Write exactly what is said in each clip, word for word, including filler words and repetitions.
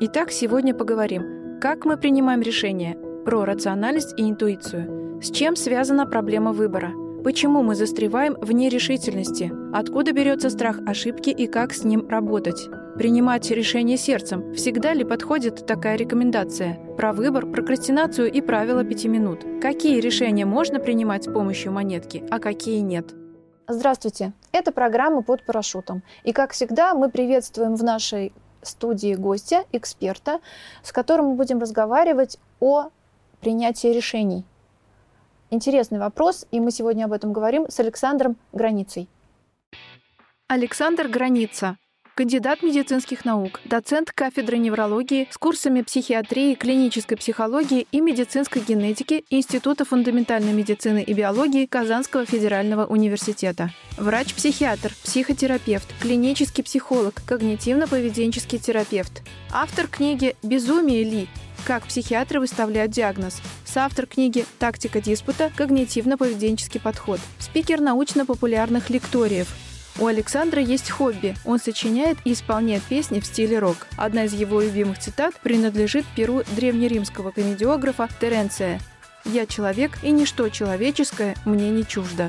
Итак, сегодня поговорим, как мы принимаем решения, про рациональность и интуицию, с чем связана проблема выбора, почему мы застреваем в нерешительности, откуда берется страх ошибки и как с ним работать. Принимать решение сердцем. Всегда ли подходит такая рекомендация? Про выбор, прокрастинацию и правила пяти минут. Какие решения можно принимать с помощью монетки, а какие нет? Здравствуйте. Это программа «Под парашютом». И, как всегда, мы приветствуем в нашей студии гостя, эксперта, с которым мы будем разговаривать о принятии решений. Интересный вопрос, и мы сегодня об этом говорим с Александром Границей. Александр Граница. Кандидат медицинских наук, доцент кафедры неврологии с курсами психиатрии, клинической психологии и медицинской генетики Института фундаментальной медицины и биологии Казанского федерального университета. Врач-психиатр, психотерапевт, клинический психолог, когнитивно-поведенческий терапевт. Автор книги «Безумие ли? Как психиатры выставляют диагноз». Соавтор книги «Тактика диспута. Когнитивно-поведенческий подход». Спикер научно-популярных лекториев. У Александра есть хобби. Он сочиняет и исполняет песни в стиле рок. Одна из его любимых цитат принадлежит перу древнеримского комедиографа Теренция: «Я человек, и ничто человеческое мне не чуждо».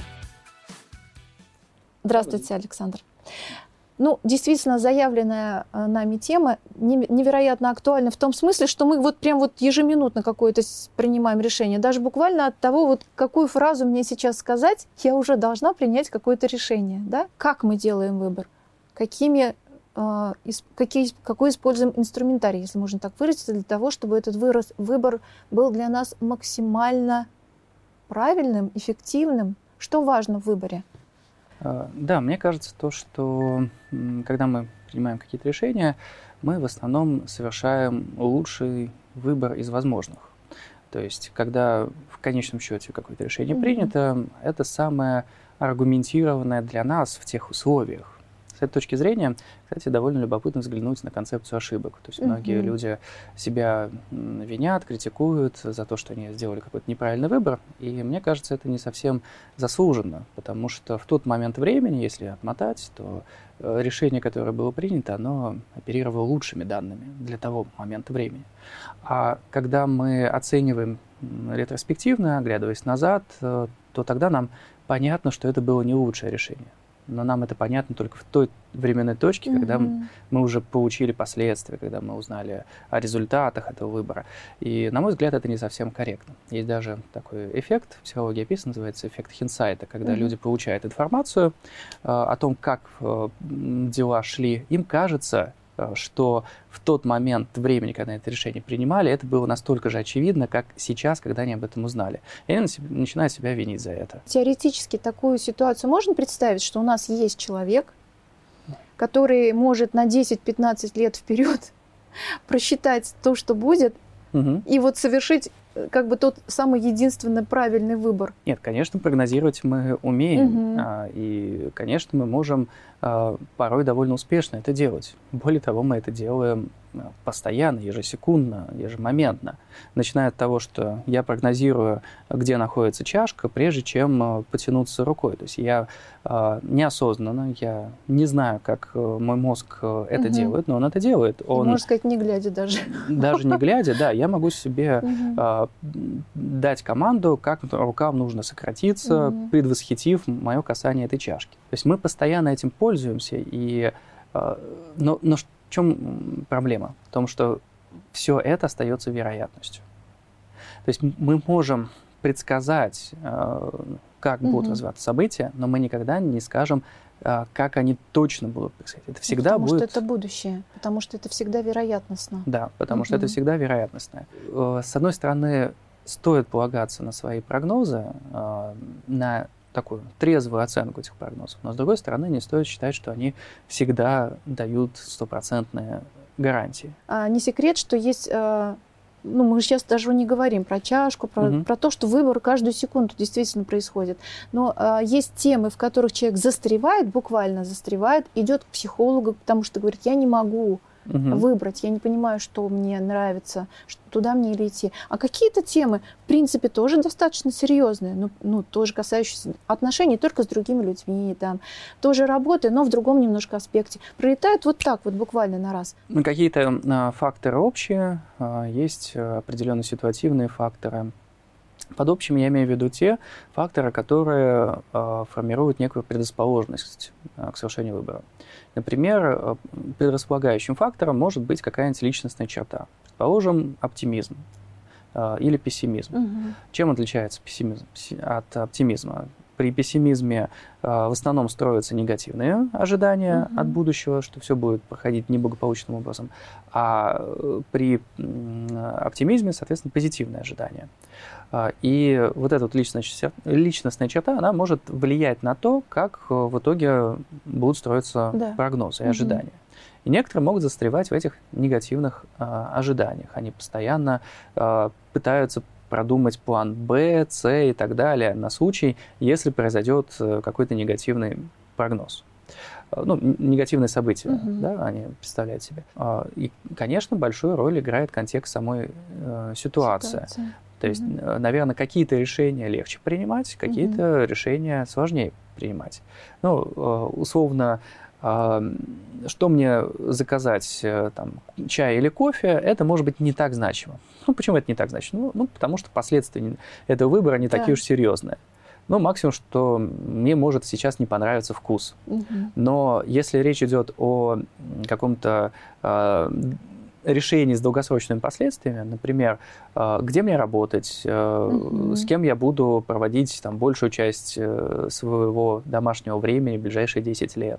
Здравствуйте, Александр. Ну, действительно, заявленная нами тема невероятно актуальна в том смысле, что мы вот прям вот ежеминутно какое-то принимаем решение. Даже буквально от того, вот какую фразу мне сейчас сказать, я уже должна принять какое-то решение. Да? Как мы делаем выбор? Какими, э, какие, какой используем инструментарий, если можно так выразиться, для того, чтобы этот вырос, выбор был для нас максимально правильным, эффективным? Что важно в выборе? Да, мне кажется, то, что когда мы принимаем какие-то решения, мы в основном совершаем лучший выбор из возможных. То есть, когда в конечном счете какое-то решение mm-hmm. принято, это самое аргументированное для нас в тех условиях. С этой точки зрения, кстати, довольно любопытно взглянуть на концепцию ошибок. То есть mm-hmm. многие люди себя винят, критикуют за то, что они сделали какой-то неправильный выбор. И мне кажется, это не совсем заслуженно, потому что в тот момент времени, если отмотать, то решение, которое было принято, оно оперировало лучшими данными для того момента времени. А когда мы оцениваем ретроспективно, оглядываясь назад, то тогда нам понятно, что это было не лучшее решение. Но нам это понятно только в той временной точке, mm-hmm. когда мы уже получили последствия, когда мы узнали о результатах этого выбора. И, на мой взгляд, это не совсем корректно. Есть даже такой эффект, в психологии описан, называется эффект Хиндсайта, когда mm-hmm. люди получают информацию э, о том, как э, дела шли. Им кажется, что в тот момент времени, когда это решение принимали, это было настолько же очевидно, как сейчас, когда они об этом узнали. И они начинают себя винить за это. Теоретически такую ситуацию можно представить, что у нас есть человек, который может на десять-пятнадцать лет вперед просчитать то, что будет, угу. и вот совершить как бы тот самый единственный правильный выбор? Нет, конечно, прогнозировать мы умеем. Угу. А, и, конечно, мы можем а, порой довольно успешно это делать. Более того, мы это делаем постоянно, ежесекундно, ежемоментно. Начиная от того, что я прогнозирую, где находится чашка, прежде чем потянуться рукой. То есть я а, неосознанно, я не знаю, как мой мозг это угу. делает, но он это делает. Он, можно сказать, не глядя даже. Даже не глядя, да, я могу себе угу. а, дать команду, как рукам нужно сократиться, угу. предвосхитив мое касание этой чашки. То есть мы постоянно этим пользуемся, и, а, но, но в чем проблема? В том, что все это остается вероятностью. То есть мы можем предсказать, как угу. будут развиваться события, но мы никогда не скажем, как они точно будут происходить. Это всегда потому будет... что это будущее, потому что это всегда вероятностно. Да, потому угу. что это всегда вероятностно. С одной стороны, стоит полагаться на свои прогнозы, на такую трезвую оценку этих прогнозов. Но, с другой стороны, не стоит считать, что они всегда дают стопроцентные гарантии. А не секрет, что есть... ну, мы сейчас даже не говорим про чашку, про, угу. про то, что выбор каждую секунду действительно происходит. Но а, есть темы, в которых человек застревает, буквально застревает, идет к психологу, потому что говорит, я не могу угу. выбрать, я не понимаю, что мне нравится, что туда мне или идти. А какие-то темы, в принципе, тоже достаточно серьезные, ну, ну тоже касающиеся отношений только с другими людьми, там, тоже работы, но в другом немножко аспекте, пролетают вот так вот буквально на раз. Какие-то а, факторы общие, а, есть определенные ситуативные факторы. Под общими я имею в виду те факторы, которые э, формируют некую предрасположенность э, к совершению выбора. Например, э, предрасполагающим фактором может быть какая-нибудь личностная черта. Предположим, оптимизм э, или пессимизм. Угу. Чем отличается пессимизм от оптимизма? При пессимизме э, в основном строятся негативные ожидания угу. от будущего, что все будет проходить неблагополучным образом, а при э, оптимизме, соответственно, позитивные ожидания. И вот эта вот личностная, личностная черта, она может влиять на то, как в итоге будут строиться да. прогнозы и ожидания. Угу. И некоторые могут застревать в этих негативных э, ожиданиях. Они постоянно э, пытаются продумать план Б, С и так далее на случай, если произойдет какой-то негативный прогноз. Ну, негативные события, uh-huh. да, они представляют себе. И, конечно, большую роль играет контекст самой э, ситуации. Ситуация. То есть, uh-huh. наверное, какие-то решения легче принимать, какие-то uh-huh. решения сложнее принимать. Ну, условно, что мне заказать, там, чай или кофе, это может быть не так значимо. Ну, почему это не так значимо? Ну, ну потому что последствия этого выбора не да. такие уж серьезные. Ну, максимум, что мне может сейчас не понравиться вкус. Угу. Но если речь идет о каком-то э, решении с долгосрочными последствиями, например, э, где мне работать, э, угу. с кем я буду проводить там, большую часть э, своего домашнего времени в ближайшие десять лет,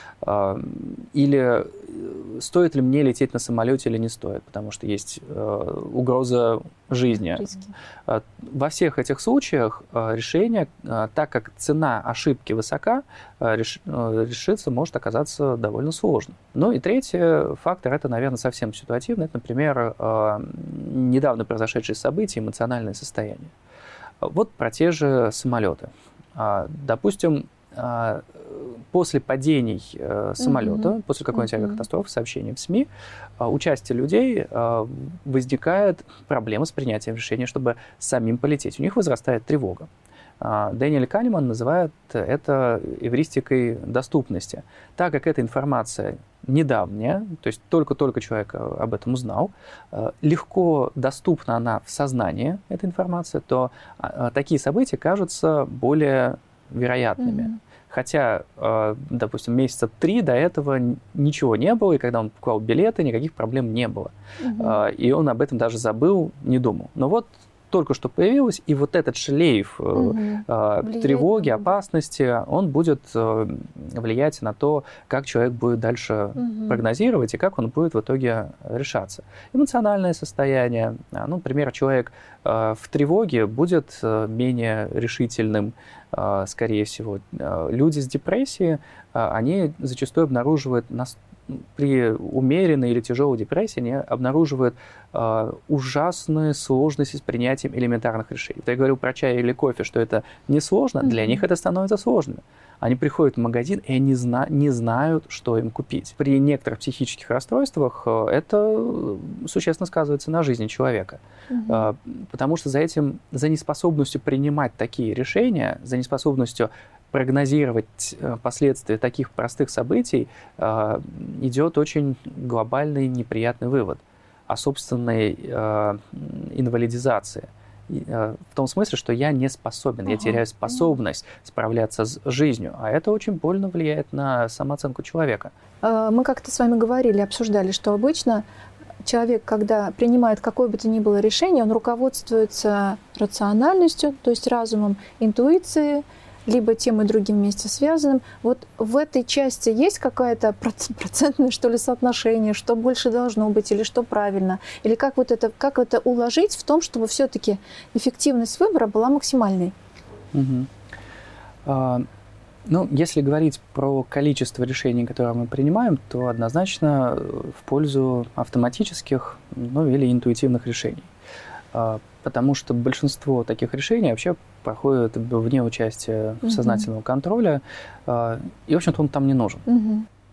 или стоит ли мне лететь на самолете или не стоит, потому что есть э, угроза жизни. Риски. Во всех этих случаях э, решение, э, так как цена ошибки высока, э, реш, э, решиться может оказаться довольно сложно. Ну и третий фактор, это, наверное, совсем ситуативный, это, например, э, недавно произошедшие события, эмоциональное состояние. Вот про те же самолеты. Э, допустим, после падений э, самолета, uh-huh. после какой-нибудь uh-huh. авиакатастрофы, сообщений в СМИ, э, у части людей э, возникает проблема с принятием решения, чтобы самим полететь. У них возрастает тревога. Э, Дэниэль Канеман называет это эвристикой доступности. Так как эта информация недавняя, то есть только-только человек об этом узнал, э, легко доступна она в сознании, эта информация, то э, такие события кажутся более вероятными. Mm-hmm. Хотя, допустим, месяца три до этого ничего не было, и когда он покупал билеты, никаких проблем не было. Mm-hmm. И он об этом даже забыл, не думал. Но вот только что появилось, и вот этот шлейф mm-hmm. тревоги, опасности, он будет влиять на то, как человек будет дальше mm-hmm. прогнозировать и как он будет в итоге решаться. Эмоциональное состояние. Ну, например, человек в тревоге будет менее решительным, скорее всего. Люди с депрессией, они зачастую обнаруживают нас при умеренной или тяжелой депрессии, они обнаруживают э, ужасные сложности с принятием элементарных решений. Я говорил про чай или кофе, что это несложно, mm-hmm. для них это становится сложным. Они приходят в магазин, и они зна- не знают, что им купить. При некоторых психических расстройствах э, это существенно сказывается на жизни человека. Mm-hmm. Э, потому что за этим, за неспособностью принимать такие решения, за неспособностью прогнозировать последствия таких простых событий, э, идет очень глобальный неприятный вывод о собственной э, инвалидизации. Э, в том смысле, что я не способен, ага. я теряю способность справляться с жизнью, а это очень больно влияет на самооценку человека. Мы как-то с вами говорили, обсуждали, что обычно человек, когда принимает какое бы то ни было решение, он руководствуется рациональностью, то есть разумом, интуицией, либо тем и другим вместе связанным. Вот в этой части есть какое-то процентное, что ли, соотношение, что больше должно быть, или что правильно? Или как вот это, как это уложить в том, чтобы все-таки эффективность выбора была максимальной? Угу. А, ну, если говорить про количество решений, которые мы принимаем, то однозначно в пользу автоматических, ну, или интуитивных решений. А, потому что большинство таких решений вообще проходит вне участия uh-huh. сознательного контроля, и, в общем-то, он там не нужен. Uh-huh.